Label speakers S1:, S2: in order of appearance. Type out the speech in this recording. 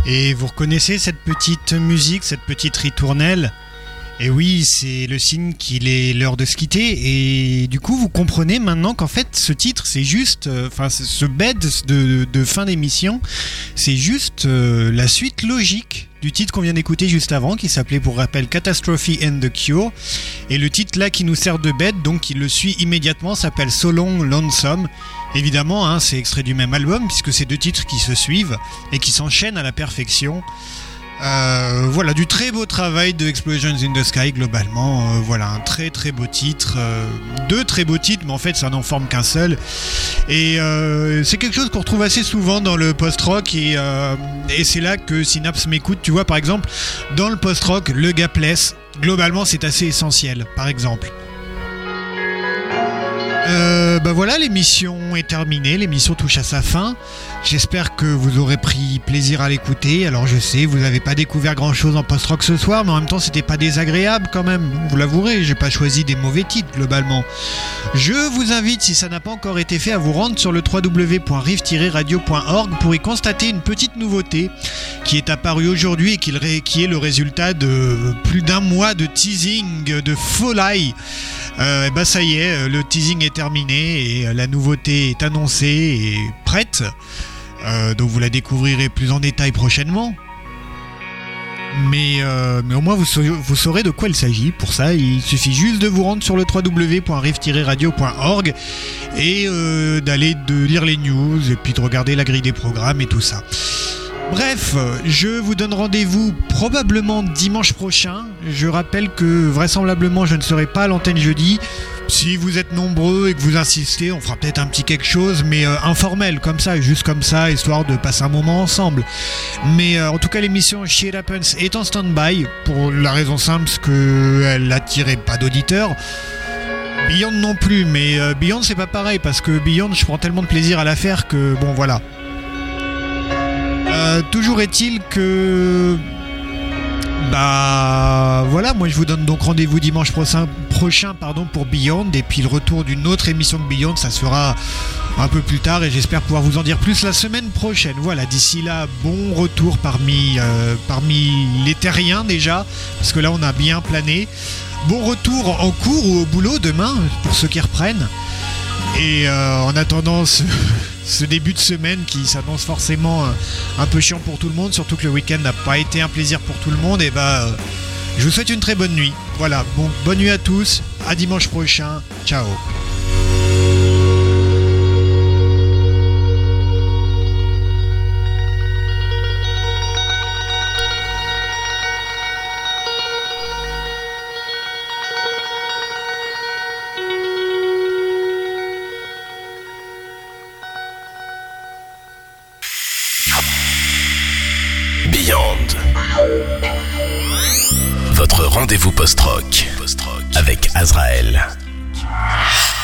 S1: Et vous reconnaissez cette petite musique, cette petite ritournelle ? Et oui, c'est le signe qu'il est l'heure de se quitter. Et du coup, vous comprenez maintenant qu'en fait, ce titre, c'est juste... ce bed de fin d'émission, c'est juste la suite logique du titre qu'on vient d'écouter juste avant, qui s'appelait pour rappel Catastrophe and the Cure. Et le titre là qui nous sert de bed, donc qui le suit immédiatement, s'appelle So Long Lonesome. Évidemment, hein, c'est extrait du même album, puisque c'est deux titres qui se suivent et qui s'enchaînent à la perfection. Voilà, du très beau travail de Explosions in the Sky globalement. Voilà, un très très beau titre. Deux très beaux titres, mais en fait ça n'en forme qu'un seul. Et c'est quelque chose qu'on retrouve assez souvent dans le post-rock. Et c'est là que Synapse m'écoute. Tu vois, par exemple, dans le post-rock, le gapless, globalement c'est assez essentiel, par exemple. Voilà, l'émission est terminée, l'émission touche à sa fin. J'espère que vous aurez pris plaisir à l'écouter. Alors je sais, vous n'avez pas découvert grand chose en post-rock ce soir, mais en même temps c'était pas désagréable quand même, vous l'avouerez, j'ai pas choisi des mauvais titres globalement. Je vous invite, si ça n'a pas encore été fait, à vous rendre sur le www.riff-radio.org pour y constater une petite nouveauté qui est apparue aujourd'hui et qui est le résultat de plus d'un mois de teasing, de folie. Ça y est, le teasing est terminé et la nouveauté est annoncée et prête. Donc vous la découvrirez plus en détail prochainement. Mais au moins vous saurez de quoi il s'agit. Pour ça, il suffit juste de vous rendre sur le www.riff-radio.org et d'aller lire les news et puis de regarder la grille des programmes et tout ça. Bref, je vous donne rendez-vous probablement dimanche prochain. Je rappelle que vraisemblablement je ne serai pas à l'antenne jeudi. Si vous êtes nombreux et que vous insistez, on fera peut-être un petit quelque chose, mais informel, comme ça, juste comme ça, histoire de passer un moment ensemble. Mais en tout cas, l'émission Shit Happens est en stand-by, pour la raison simple qu'elle n'attirait pas d'auditeurs. Beyond non plus, mais Beyond c'est pas pareil, parce que Beyond, je prends tellement de plaisir à la faire que, bon voilà. Toujours est-il que... voilà, moi je vous donne donc rendez-vous dimanche prochain pour Beyond, et puis le retour d'une autre émission de Beyond, ça sera un peu plus tard et j'espère pouvoir vous en dire plus la semaine prochaine. Voilà, d'ici là, bon retour parmi les terriens déjà, parce que là on a bien plané. Bon retour en cours ou au boulot demain, pour ceux qui reprennent. Et en attendant ce début de semaine qui s'annonce forcément un peu chiant pour tout le monde, surtout que le week-end n'a pas été un plaisir pour tout le monde, et je vous souhaite une très bonne nuit. Voilà, bon, bonne nuit à tous, à dimanche prochain, ciao.
S2: Votre rendez-vous post-rock avec Azrael.